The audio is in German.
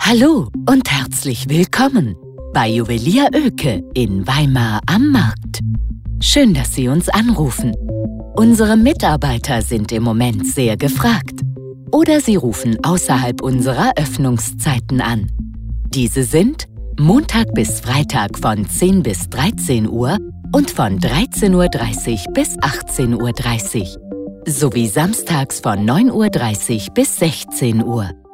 Hallo und herzlich willkommen bei Juwelier Oeke in Weimar am Markt. Schön, dass Sie uns anrufen. Unsere Mitarbeiter sind im Moment sehr gefragt. Oder Sie rufen außerhalb unserer Öffnungszeiten an. Diese sind Montag bis Freitag von 10 bis 13 Uhr und von 13:30 Uhr bis 18:30 Uhr. Sowie samstags von 9:30 Uhr bis 16 Uhr.